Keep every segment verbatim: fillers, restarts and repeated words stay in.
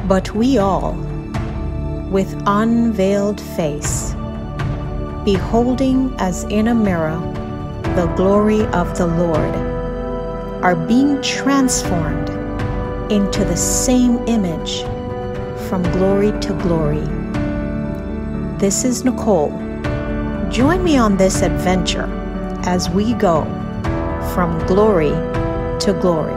But we all, with unveiled face, beholding as in a mirror the glory of the Lord, are being transformed into the same image from glory to glory. This is Nicole. Join me on this adventure as we go from glory to glory.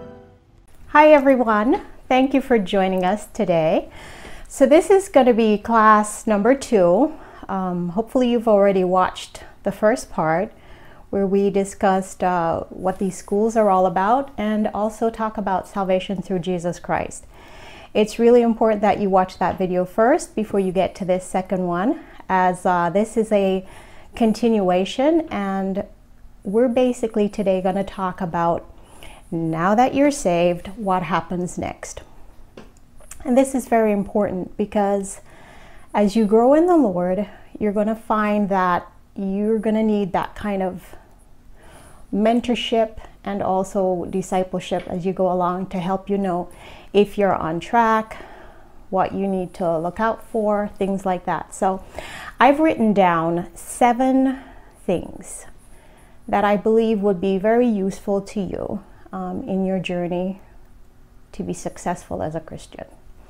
Hi everyone. Thank you for joining us today. So this is going to be class number two. Um, hopefully you've already watched the first part where we discussed uh, what these schools are all about and also talk about salvation through Jesus Christ. It's really important that you watch that video first before you get to this second one, as uh, this is a continuation, and we're basically today going to talk about, now that you're saved, what happens next. And this is very important because as you grow in the Lord, you're going to find that you're going to need that kind of mentorship and also discipleship as you go along to help you know if you're on track, what you need to look out for, things like that. So I've written down seven things that I believe would be very useful to you um, in your journey to be successful as a Christian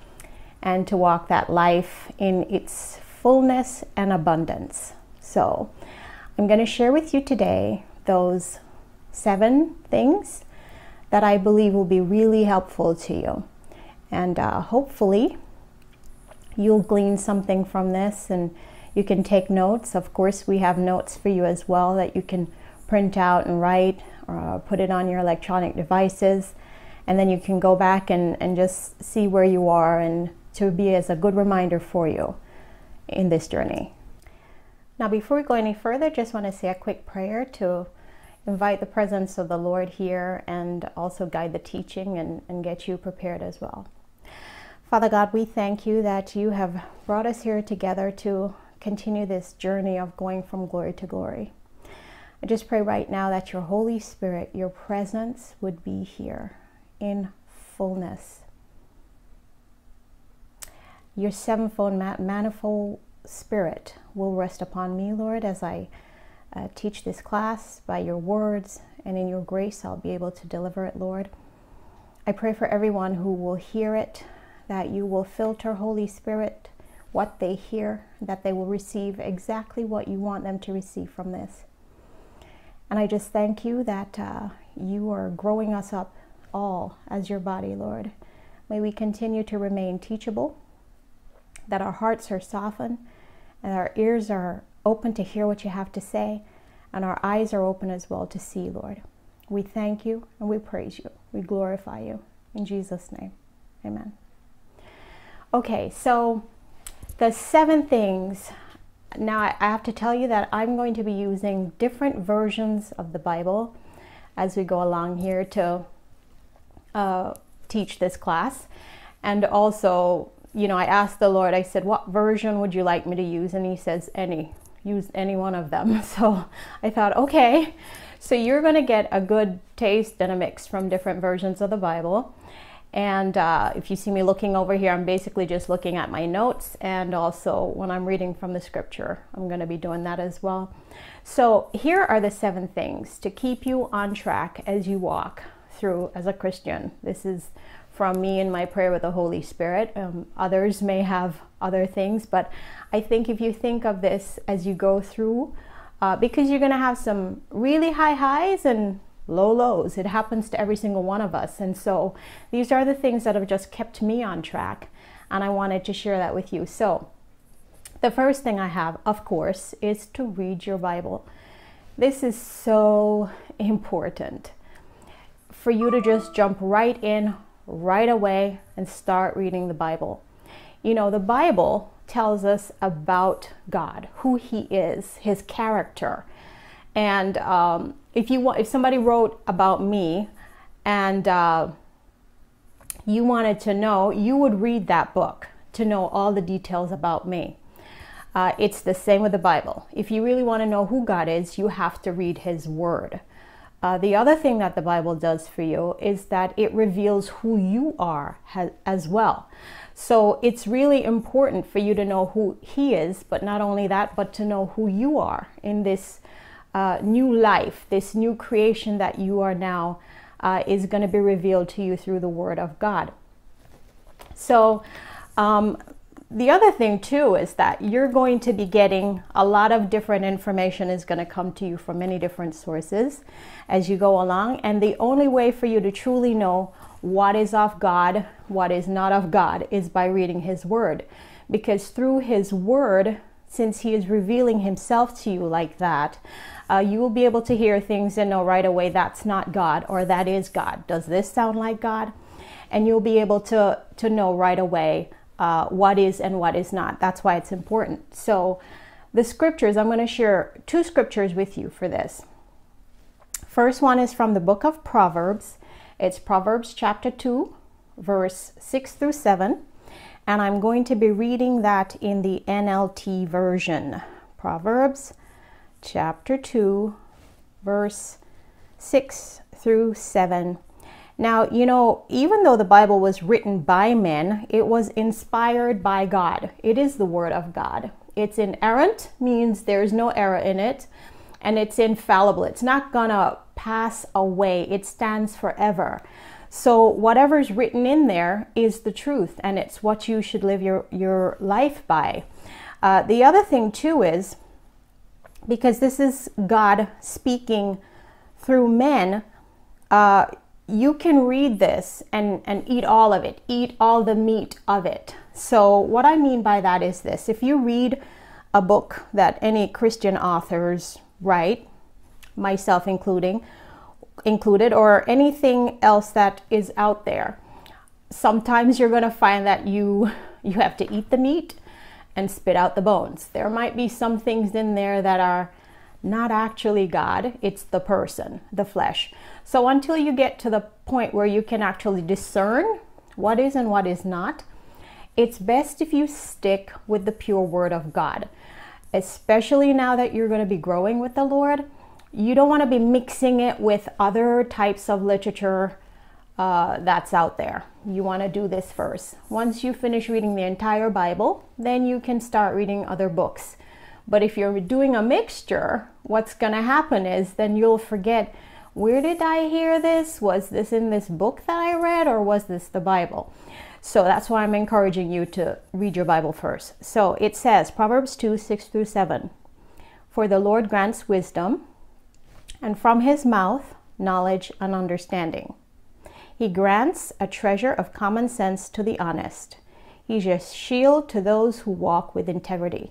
and to walk that life in its fullness and abundance. So I'm going to share with you today those seven things that I believe will be really helpful to you. And uh, hopefully you'll glean something from this and you can take notes. Of course, we have notes for you as well that you can print out and write or put it on your electronic devices. And then you can go back and, and just see where you are and to be as a good reminder for you in this journey. Now, before we go any further, just want to say a quick prayer to invite the presence of the Lord here and also guide the teaching and, and get you prepared as well. Father God, we thank you that you have brought us here together to continue this journey of going from glory to glory. I just pray right now that your Holy Spirit, your presence would be here in fullness. Your sevenfold manifold spirit will rest upon me, Lord, as I uh, teach this class by your words, and in your grace I'll be able to deliver it, Lord. I pray for everyone who will hear it, that you will filter, Holy Spirit, what they hear, that they will receive exactly what you want them to receive from this. And I just thank you that uh, you are growing us up all as your body, Lord. May we continue to remain teachable, that our hearts are softened and our ears are open to hear what you have to say, and our eyes are open as well to see, Lord. We thank you and we praise you. We glorify you. In Jesus' name, amen. Okay, so the seven things. Now I have to tell you that I'm going to be using different versions of the Bible as we go along here to uh, teach this class. And also, you know, I asked the Lord, I said, what version would you like me to use? And he says, any, use any one of them. So I thought, okay, so you're going to get a good taste and a mix from different versions of the Bible. And uh, if you see me looking over here, I'm basically just looking at my notes, and also when I'm reading from the scripture, I'm going to be doing that as well. So here are the seven things to keep you on track as you walk through as a Christian. This is from me and my prayer with the Holy Spirit. Um, others may have other things, but I think if you think of this as you go through, uh, because you're going to have some really high highs and low lows. It happens to every single one of us. And so these are the things that have just kept me on track, and I wanted to share that with you. So the first thing I have, of course, is to read your Bible. This is so important for you to just jump right in right away and start reading the Bible. You know, the Bible tells us about God, who he is, his character. And um, if you want, if somebody wrote about me and uh, you wanted to know, you would read that book to know all the details about me. Uh, it's the same with the Bible. If you really want to know who God is, you have to read his word. Uh, the other thing that the Bible does for you is that it reveals who you are ha- as well. So it's really important for you to know who He is, but not only that, but to know who you are in this uh, new life, this new creation that you are now uh, is going to be revealed to you through the Word of God. So um, the other thing too is that you're going to be getting a lot of different information is going to come to you from many different sources as you go along. And the only way for you to truly know what is of God, what is not of God, is by reading His Word. Because through His Word, since He is revealing Himself to you like that, uh, you will be able to hear things and know right away that's not God or that is God. Does this sound like God? And you'll be able to, to know right away uh, what is and what is not. That's why it's important. So the scriptures, I'm going to share two scriptures with you for this. First one is from the book of Proverbs. It's Proverbs chapter two, verse six through seven. And I'm going to be reading that in the N L T version. Proverbs chapter two, verse six through seven. Now, you know, even though the Bible was written by men, it was inspired by God. It is the Word of God. It's inerrant, means there's no error in it, and it's infallible. It's not gonna pass away. It stands forever. So whatever's written in there is the truth, and it's what you should live your, your life by. Uh, the other thing too is, because this is God speaking through men, uh, you can read this and, and eat all of it, eat all the meat of it. So what I mean by that is this: if you read a book that any Christian authors write, myself including, included, or anything else that is out there, sometimes you're going to find that you you have to eat the meat and spit out the bones. There might be some things in there that are not actually God, it's the person, the flesh. So until you get to the point where you can actually discern what is and what is not, it's best if you stick with the pure Word of God. Especially now that you're going to be growing with the Lord, you don't want to be mixing it with other types of literature uh, that's out there. You want to do this first. Once you finish reading the entire Bible, then you can start reading other books. But if you're doing a mixture, what's going to happen is then you'll forget, where did I hear this? Was this in this book that I read, or was this the Bible? So that's why I'm encouraging you to read your Bible first. So it says, Proverbs two, six through seven, "For the Lord grants wisdom, and from His mouth knowledge and understanding. He grants a treasure of common sense to the honest. He's a shield to those who walk with integrity."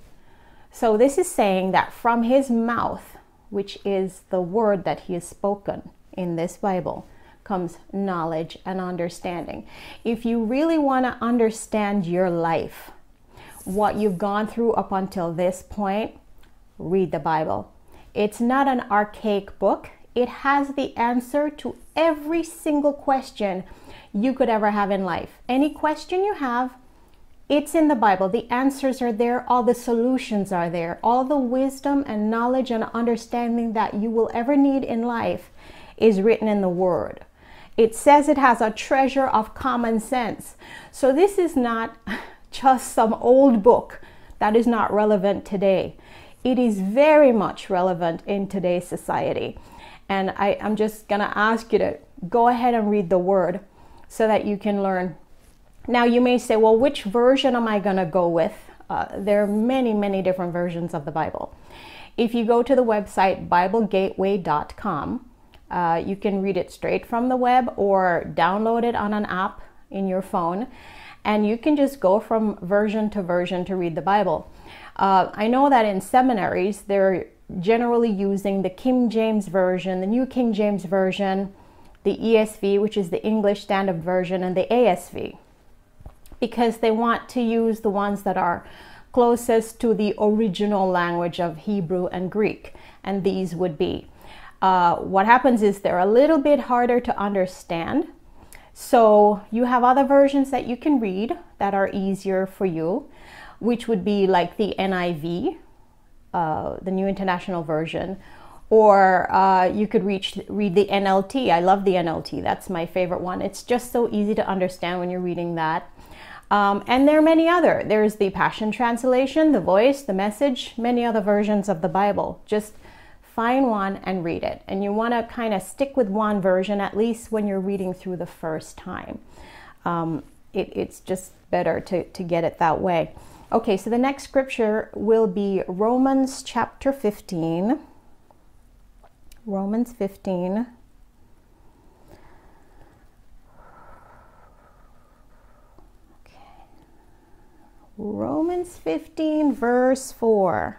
So this is saying that from His mouth, which is the word that He has spoken in this Bible, comes knowledge and understanding. If you really want to understand your life, what you've gone through up until this point, read the Bible. It's not an archaic book. It has the answer to every single question you could ever have in life. Any question you have, it's in the Bible. The answers are there. All the solutions are there. All the wisdom and knowledge and understanding that you will ever need in life is written in the Word. It says it has a treasure of common sense. So this is not just some old book that is not relevant today. It is very much relevant in today's society. And I, I'm just going to ask you to go ahead and read the Word so that you can learn. Now you may say, well, which version am I going to go with? Uh, there are many, many different versions of the Bible. If you go to the website Bible Gateway dot com, uh, you can read it straight from the web or download it on an app in your phone. And you can just go from version to version to read the Bible. Uh, I know that in seminaries, they're generally using the King James Version, the New King James Version, the E S V, which is the English Standard Version, and the A S V, because they want to use the ones that are closest to the original language of Hebrew and Greek, and these would be. Uh, what happens is they're a little bit harder to understand, so you have other versions that you can read that are easier for you, which would be like the N I V, uh, the New International Version, Or uh, you could reach, read the N L T. I love the N L T. That's my favorite one. It's just so easy to understand when you're reading that. Um, and there are many other. There's the Passion Translation, the Voice, the Message, many other versions of the Bible. Just find one and read it. And you want to kind of stick with one version, at least when you're reading through the first time. Um, it, it's just better to, to get it that way. Okay, so the next scripture will be Romans chapter fifteen. Romans fifteen. Okay. Romans fifteen, verse four.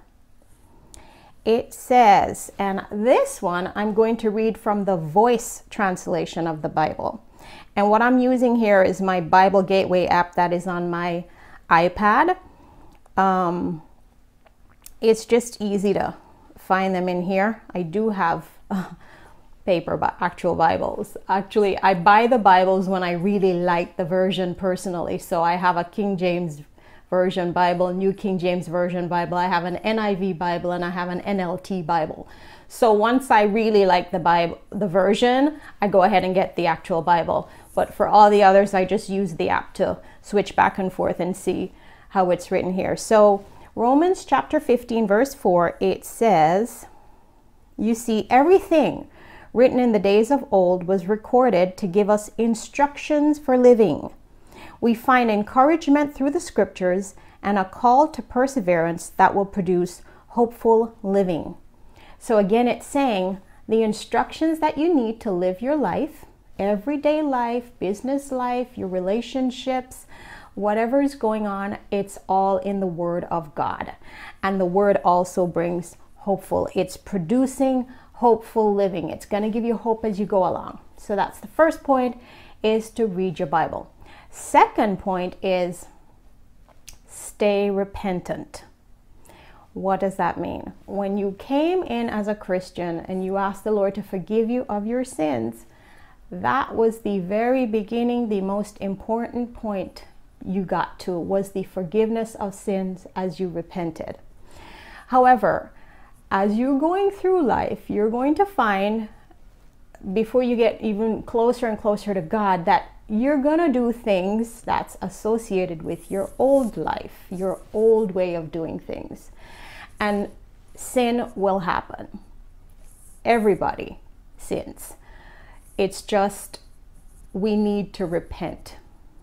It says, and this one I'm going to read from the Voice translation of the Bible. And what I'm using here is my Bible Gateway app that is on my iPad. Um, it's just easy to find them in here. I do have uh, paper, but actual Bibles. Actually, I buy the Bibles when I really like the version personally. So I have a King James Version Bible, New King James Version Bible. I have an N I V Bible, and I have an N L T Bible. So once I really like the Bible, the version, I go ahead and get the actual Bible. But for all the others, I just use the app to switch back and forth and see how it's written here. So Romans chapter fifteen, verse four, it says, you see, everything written in the days of old was recorded to give us instructions for living. We find encouragement through the scriptures and a call to perseverance that will produce hopeful living. So again, it's saying the instructions that you need to live your life, everyday life, business life, your relationships, whatever is going on, it's all in the Word of God. And the Word also brings hopeful. It's producing hopeful living. It's going to give you hope as you go along. So that's the first point, is to read your Bible. Second point is stay repentant. What does that mean? When you came in as a Christian and you asked the Lord to forgive you of your sins, that was the very beginning, the most important point you got to, was the forgiveness of sins as you repented. However, as you're going through life, you're going to find, before you get even closer and closer to God, that you're going to do things that's associated with your old life, your old way of doing things. And sin will happen. Everybody sins. It's just we need to repent.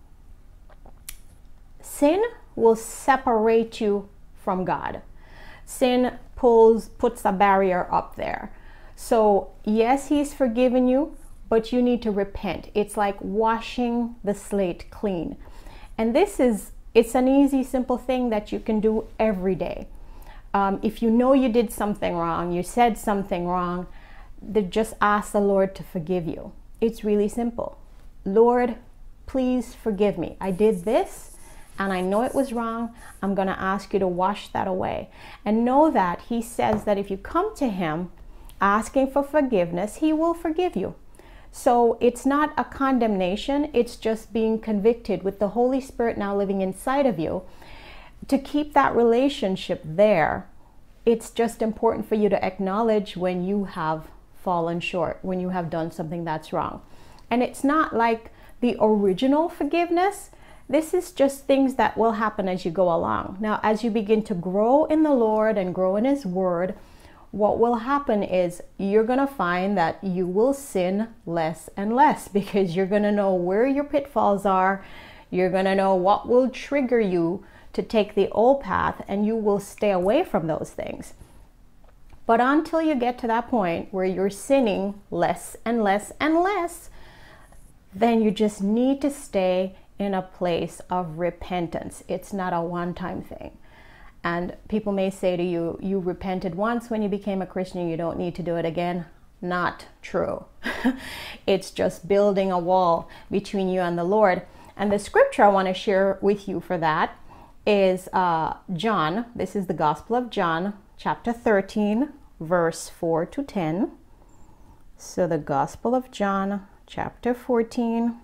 Sin will separate you from God. Sin pulls, puts a barrier up there. So yes, He's forgiven you, but you need to repent. It's like washing the slate clean. And this is, it's an easy, simple thing that you can do every day. Um, if you know you did something wrong, you said something wrong, then just ask the Lord to forgive you. It's really simple. Lord, please forgive me. I did this and I know it was wrong. I'm going to ask you to wash that away. And know that He says that if you come to Him asking for forgiveness, He will forgive you. So it's not a condemnation. It's just being convicted with the Holy Spirit now living inside of you. To keep that relationship there, it's just important for you to acknowledge when you have fallen short, when you have done something that's wrong. And it's not like the original forgiveness. This is just things that will happen as you go along. Now, as you begin to grow in the Lord and grow in His Word, what will happen is you're going to find that you will sin less and less, because you're going to know where your pitfalls are. You're going to know what will trigger you to take the old path, and you will stay away from those things. But until you get to that point where you're sinning less and less and less, then you just need to stay in a place of repentance. It's not a one-time thing. And people may say to you, you repented once when you became a Christian, you don't need to do it again. Not true. It's just building a wall between you and the Lord. And the scripture I want to share with you for that is uh, John. This is the Gospel of John, chapter thirteen, verse four to ten. So the Gospel of John, chapter fourteen,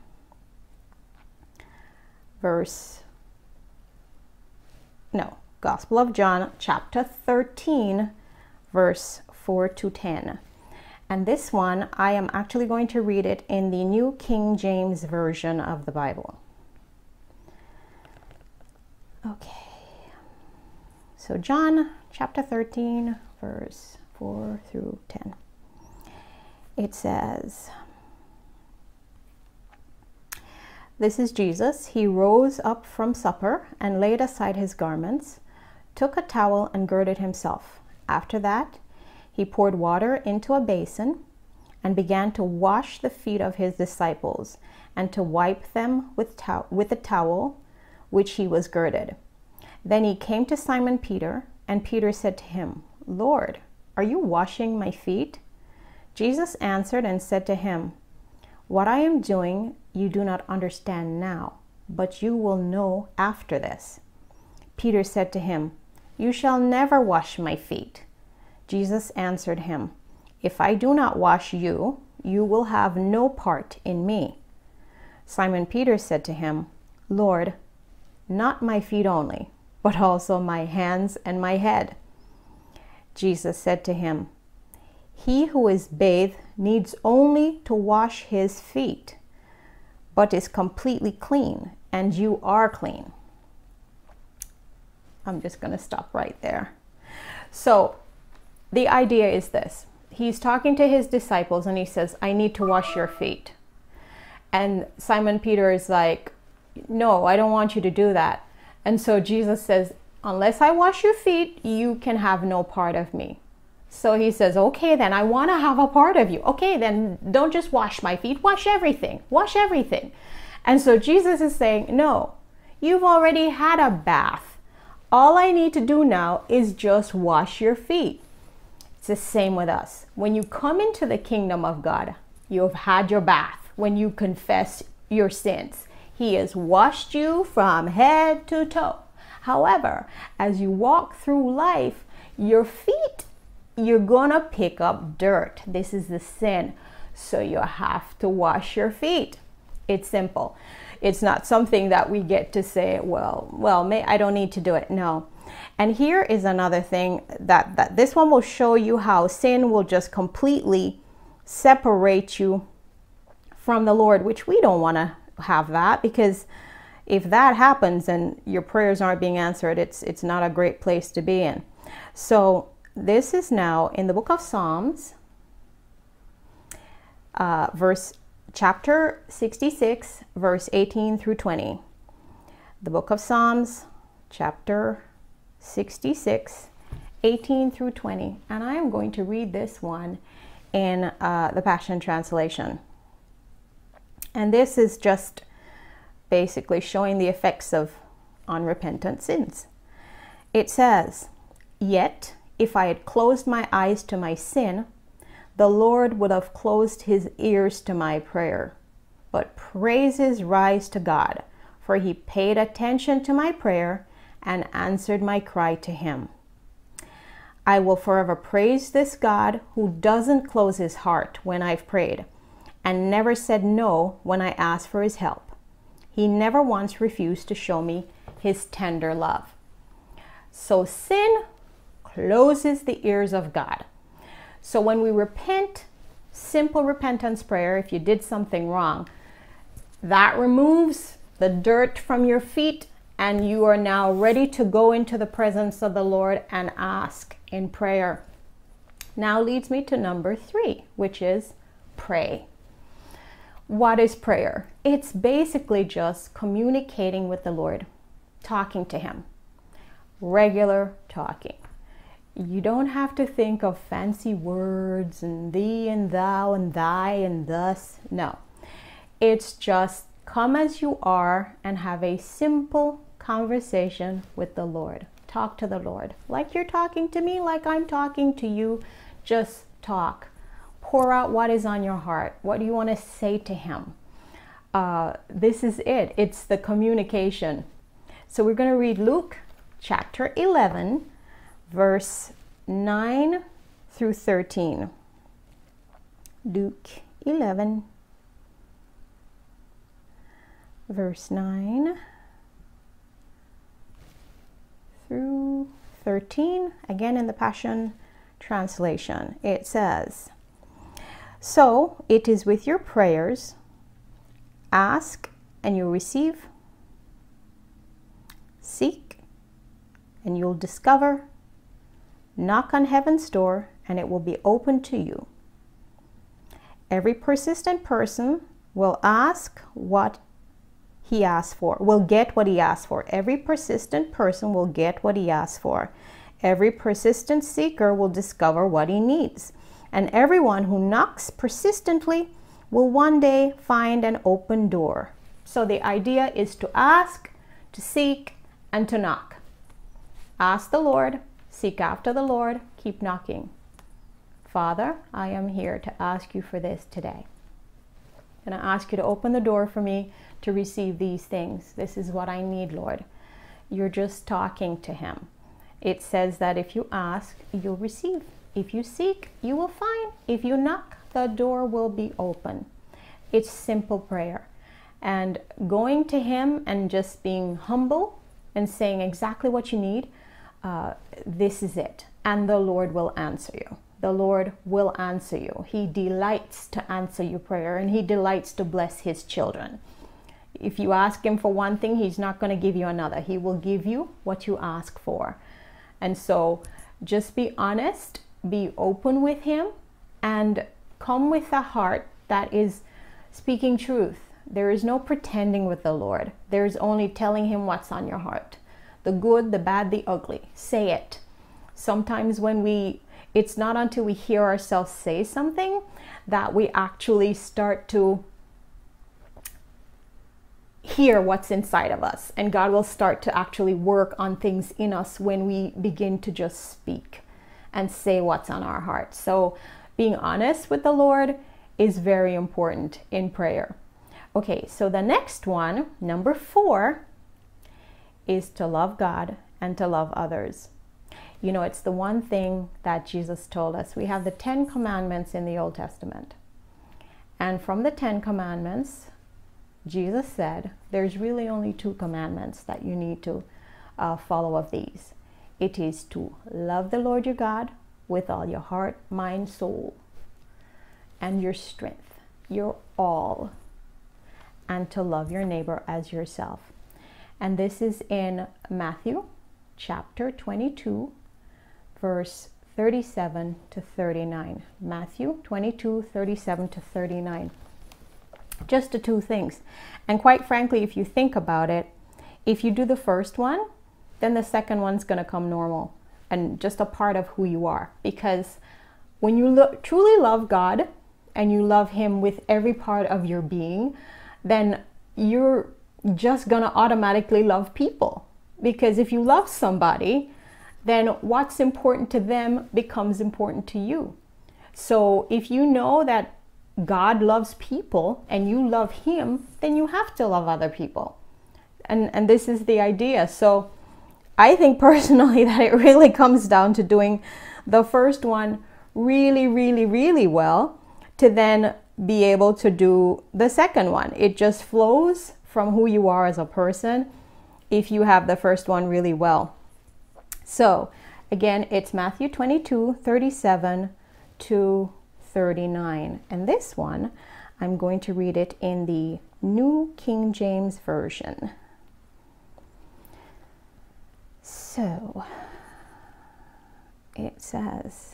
verse, no, Gospel of John, chapter thirteen, verse four to ten. And this one, I am actually going to read it in the New King James Version of the Bible. Okay. So John chapter thirteen, verse four through ten. It says, "This is Jesus. He rose up from supper and laid aside his garments, took a towel and girded himself. After that, he poured water into a basin and began to wash the feet of his disciples and to wipe them with, tow- with a towel which he was girded. Then he came to Simon Peter, and Peter said to him, 'Lord, are you washing my feet?' Jesus answered and said to him, 'What I am doing you do not understand now, but you will know after this.' Peter said to him, 'You shall never wash my feet.' Jesus answered him, 'If I do not wash you, you will have no part in me.' Simon Peter said to him, 'Lord, not my feet only, but also my hands and my head.' Jesus said to him, 'He who is bathed needs only to wash his feet, but is completely clean, and you are clean.'" I'm just going to stop right there. So the idea is this. He's talking to his disciples and he says, "I need to wash your feet." And Simon Peter is like, "No, I don't want you to do that." And so Jesus says, "Unless I wash your feet, you can have no part of me." So he says, "Okay, then I want to have a part of you. Okay, then don't just wash my feet, wash everything, wash everything." And so Jesus is saying, "No, you've already had a bath. All I need to do now is just wash your feet." It's the same with us. When you come into the kingdom of God, you've had your bath. When you confess your sins, He has washed you from head to toe. However, as you walk through life, your feet, you're gonna pick up dirt. This is the sin. So you have to wash your feet. It's simple. It's not something that we get to say, well, well, may, I don't need to do it. No. And here is another thing that, that this one will show you how sin will just completely separate you from the Lord, which we don't want to have that, because if that happens and your prayers aren't being answered, it's it's not a great place to be in. So this is now in the book of Psalms, uh, verse chapter sixty-six, verse eighteen through twenty. The book of Psalms, chapter sixty-six, eighteen through twenty. And I am going to read this one in uh, the Passion Translation. And this is just basically showing the effects of unrepentant sins. It says, "Yet if I had closed my eyes to my sin, the Lord would have closed his ears to my prayer. But praises rise to God, for he paid attention to my prayer and answered my cry to him. I will forever praise this God who doesn't close his heart when I've prayed, and never said no when I asked for his help. He never once refused to show me his tender love." So sin closes the ears of God. So when we repent, simple repentance prayer, if you did something wrong, that removes the dirt from your feet, and you are now ready to go into the presence of the Lord and ask in prayer. Now leads me to number three, which is pray. What is prayer? It's basically just communicating with the Lord, talking to him, regular talking. You don't have to think of fancy words and thee and thou and thy and thus. No, it's just come as you are and have a simple conversation with the Lord. Talk to the Lord like you're talking to me, like I'm talking to you. Just talk. Pour out what is on your heart. What do you want to say to him? Uh, this is it. It's the communication. So we're going to read Luke chapter eleven, verse nine through thirteen. Luke eleven, verse nine through thirteen. Again in the Passion translation. It says, "So it is with your prayers. Ask and you'll receive. Seek and you'll discover. Knock on heaven's door and it will be open to you. Every persistent person will ask what he asks for, will get what he asks for. Every persistent person will get what he asks for. Every persistent seeker will discover what he needs. And everyone who knocks persistently will one day find an open door." So the idea is to ask, to seek, and to knock. Ask the Lord, seek after the Lord, keep knocking. Father, I am here to ask you for this today. And I ask you to open the door for me to receive these things. This is what I need, Lord. You're just talking to him. It says that if you ask, you'll receive. If you seek, you will find. If you knock, the door will be open. It's simple prayer. And going to him and just being humble and saying exactly what you need, uh, this is it. And the Lord will answer you. The Lord will answer you. He delights to answer your prayer, and he delights to bless his children. If you ask him for one thing, he's not going to give you another. He will give you what you ask for. And so just be honest, be open with him, and come with a heart that is speaking truth. There is no pretending with the Lord. There is only telling him what's on your heart. The good, the bad, the ugly. Say it. Sometimes when we, it's not until we hear ourselves say something that we actually start to hear what's inside of us. And God will start to actually work on things in us when we begin to just speak and say what's on our heart. So being honest with the Lord is very important in prayer. Okay, so the next one, number four, is to love God and to love others. You know, it's the one thing that Jesus told us. We have the Ten Commandments in the Old Testament. And from the Ten Commandments, Jesus said, there's really only two commandments that you need to uh, follow of these. It is to love the Lord your God with all your heart, mind, soul, and your strength, your all, and to love your neighbor as yourself. And this is in Matthew chapter twenty-two, verse thirty-seven to thirty-nine. Matthew twenty-two, thirty-seven to thirty-nine. Just the two things. And quite frankly, if you think about it, if you do the first one, then the second one's going to come normal and just a part of who you are. Because when you lo- truly love God and you love him with every part of your being, then you're just going to automatically love people. Because if you love somebody, then what's important to them becomes important to you. So if you know that God loves people and you love him, then you have to love other people. And, and this is the idea. So I think personally that it really comes down to doing the first one really, really, really well to then be able to do the second one. It just flows from who you are as a person if you have the first one really well. So again, it's Matthew twenty-two, thirty-seven to thirty-nine. And this one, I'm going to read it in the New King James Version. So it says,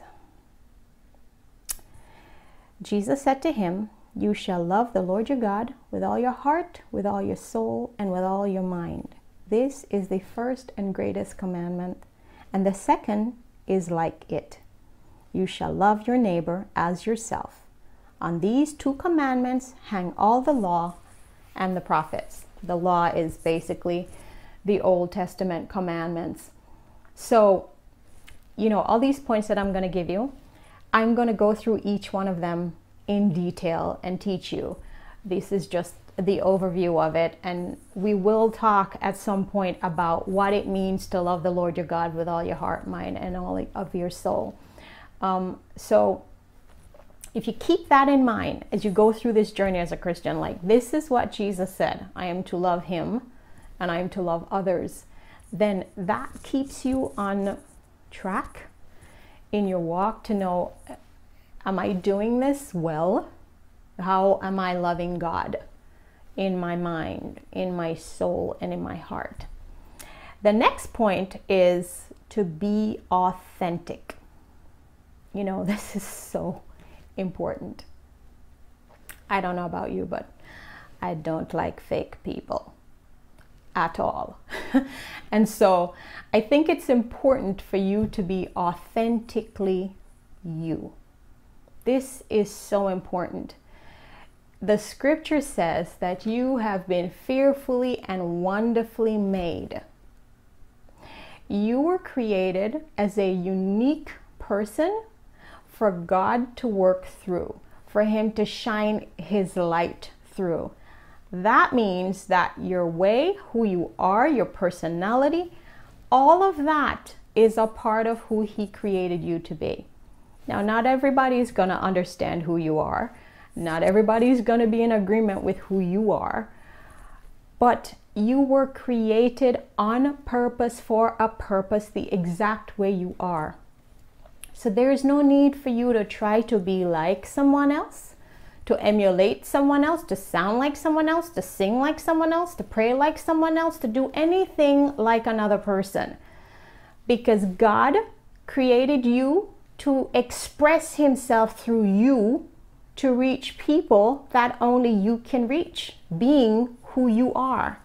Jesus said to him, "You shall love the Lord your God with all your heart, with all your soul, and with all your mind. This is the first and greatest commandment, and the second is like it. You shall love your neighbor as yourself. On these two commandments hang all the law and the prophets." The law is basically the Old Testament commandments. So, you know, all these points that I'm going to give you, I'm going to go through each one of them in detail and teach you. This is just the overview of it, and we will talk at some point about what it means to love the Lord your God with all your heart, mind, and all of your soul. Um, so if you keep that in mind as you go through this journey as a Christian, like this is what Jesus said, I am to love him and I am to love others, then that keeps you on track in your walk to know, am I doing this well? How am I loving God in my mind, in my soul, and in my heart? The next point is to be authentic. You know, this is so important. I don't know about you, but I don't like fake people at all. And so I think it's important for you to be authentically you. This is so important. The scripture says that you have been fearfully and wonderfully made. You were created as a unique person for God to work through, for Him to shine His light through. That means that your way, who you are, your personality, all of that is a part of who He created you to be. Now, not everybody is going to understand who you are. Not everybody is going to be in agreement with who you are. But you were created on purpose for a purpose, the exact way you are. So there is no need for you to try to be like someone else, to emulate someone else, to sound like someone else, to sing like someone else, to pray like someone else, to do anything like another person. Because God created you to express Himself through you to reach people that only you can reach, being who you are.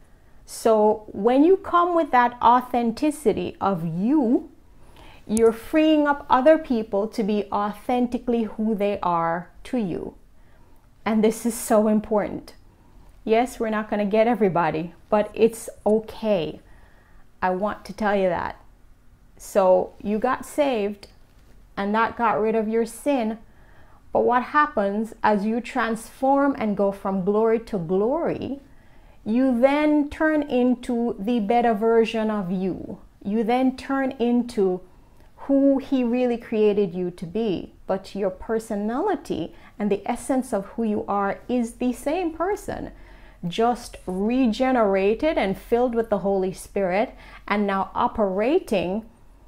So when you come with that authenticity of you, you're freeing up other people to be authentically who they are to you. And this is so important. Yes, we're not going to get everybody, but it's okay. I want to tell you that. So you got saved, and that got rid of your sin. But what happens as you transform and go from glory to glory, you then turn into the better version of you. You then turn into who He really created you to be. But your personality and the essence of who you are is the same person, just regenerated and filled with the Holy Spirit, and now operating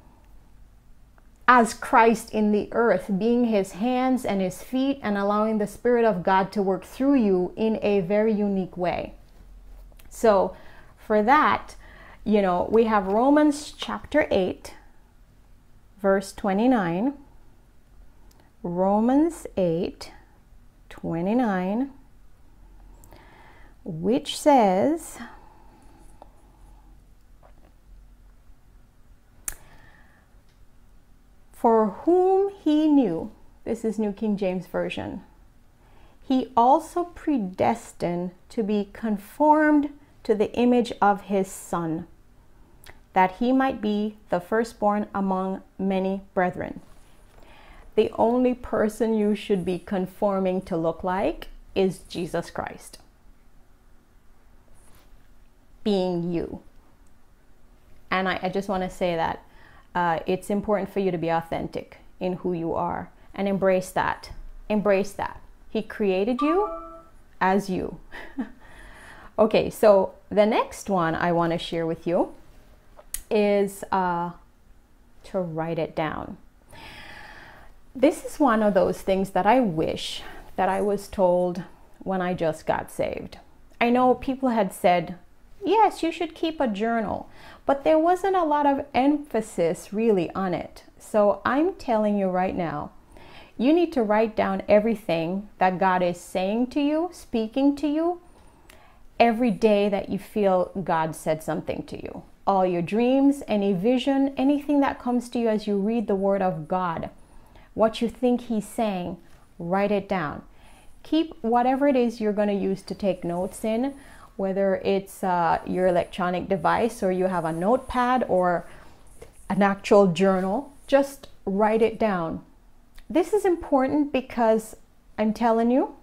as Christ in the earth, being His hands and His feet, and allowing the Spirit of God to work through you in a very unique way. So for that, you know, we have Romans chapter eight, verse twenty-nine. Romans eight, twenty-nine, which says, for whom He knew, this is New King James Version, He also predestined to be conformed to the image of His Son, that He might be the firstborn among many brethren. The only person you should be conforming to look like is Jesus Christ. Being you. And I, I just want to say that uh, it's important for you to be authentic in who you are and embrace that. Embrace that. He created you as you. Okay, so the next one I want to share with you is uh, to write it down. This is one of those things that I wish that I was told when I just got saved. I know people had said, yes, you should keep a journal, but there wasn't a lot of emphasis really on it. So I'm telling you right now, you need to write down everything that God is saying to you, speaking to you, every day that you feel God said something to you. All your dreams, any vision, anything that comes to you as you read the Word of God. What you think He's saying, write it down. Keep whatever it is you're going to use to take notes in, whether it's uh, your electronic device or you have a notepad or an actual journal, just write it down. This is important because I'm telling you,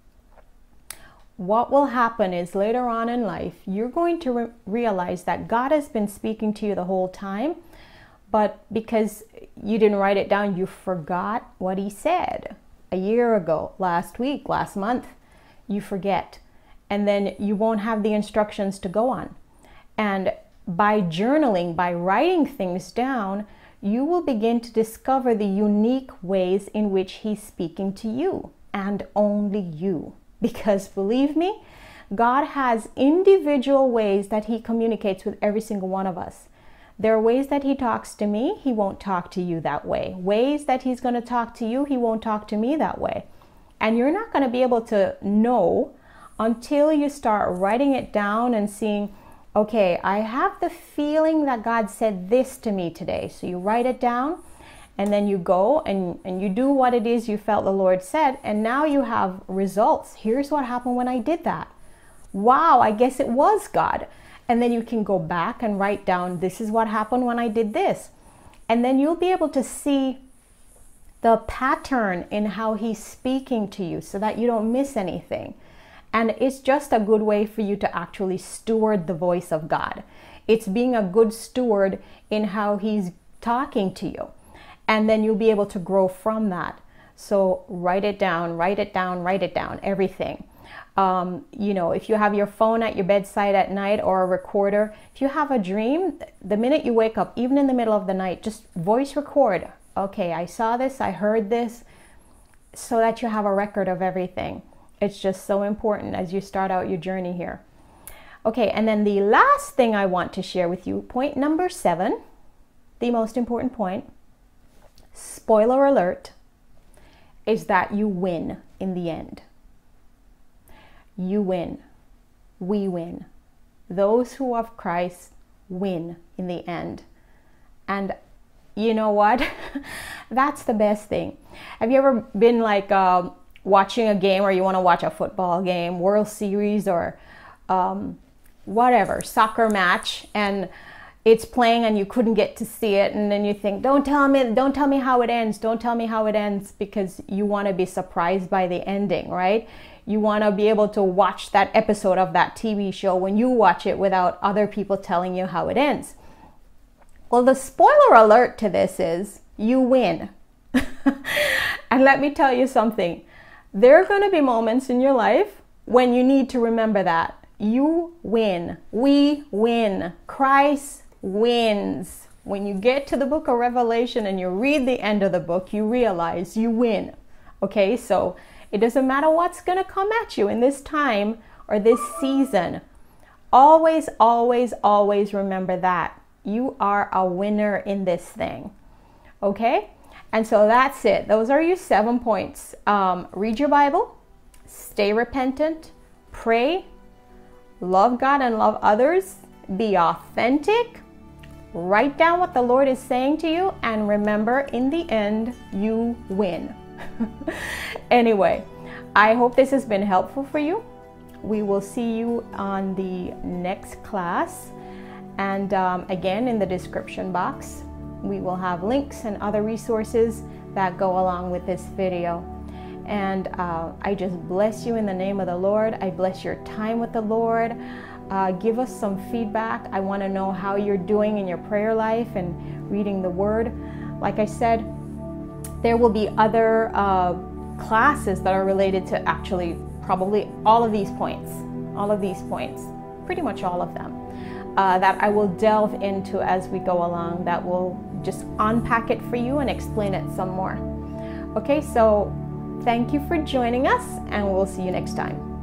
what will happen is later on in life, you're going to re- realize that God has been speaking to you the whole time, but because you didn't write it down, you forgot what He said a year ago, last week, last month. You forget. And then you won't have the instructions to go on. And by journaling, by writing things down, you will begin to discover the unique ways in which he's speaking to you, and only you. Because believe me, God has individual ways that he communicates with every single one of us. There are ways that he talks to me, he won't talk to you that way. Ways that he's going to talk to you, he won't talk to me that way. And you're not going to be able to know until you start writing it down and seeing, okay, I have the feeling that God said this to me today. So you write it down, and then you go and, and you do what it is you felt the Lord said, and now you have results. Here's what happened when I did that. Wow, I guess it was God. And then you can go back and write down, this is what happened when I did this. And then you'll be able to see the pattern in how he's speaking to you so that you don't miss anything. And it's just a good way for you to actually steward the voice of God. It's being a good steward in how he's talking to you. And then you'll be able to grow from that. So write it down, write it down, write it down, everything. Um, you know, if you have your phone at your bedside at night or a recorder, if you have a dream, the minute you wake up, even in the middle of the night, just voice record. Okay, I saw this, I heard this, so that you have a record of everything. It's just so important as you start out your journey here. Okay, and then the last thing I want to share with you, point number seven, the most important point, spoiler alert, is that you win in the end. You win. We win. Those who have Christ win in the end. And you know what? That's the best thing. Have you ever been like um, watching a game, or you want to watch a football game, World Series, or um, whatever, soccer match, and it's playing and you couldn't get to see it, and then you think, don't tell me, don't tell me how it ends, don't tell me how it ends, because you want to be surprised by the ending, right? You want to be able to watch that episode of that T V show when you watch it without other people telling you how it ends. Well, the spoiler alert to this is you win. And let me tell you something. There are going to be moments in your life when you need to remember that. You win. We win. Christ wins. When you get to the book of Revelation and you read the end of the book, you realize you win. Okay, so it doesn't matter what's going to come at you in this time or this season. Always, always, always remember that. You are a winner in this thing. Okay? And so that's it. Those are your seven points. Um, read your Bible. Stay repentant. Pray. Love God and love others. Be authentic. Write down what the Lord is saying to you. And remember, in the end, you win. Anyway, I hope this has been helpful for you. We will see you on the next class. And um, again, in the description box, we will have links and other resources that go along with this video. And uh, I just bless you in the name of the Lord. I bless your time with the Lord. Uh, give us some feedback. I want to know how you're doing in your prayer life and reading the Word. Like I said, there will be other uh, classes that are related to actually probably all of these points, all of these points, pretty much all of them, uh, that I will delve into as we go along, that will just unpack it for you and explain it some more. Okay, so thank you for joining us, and we'll see you next time.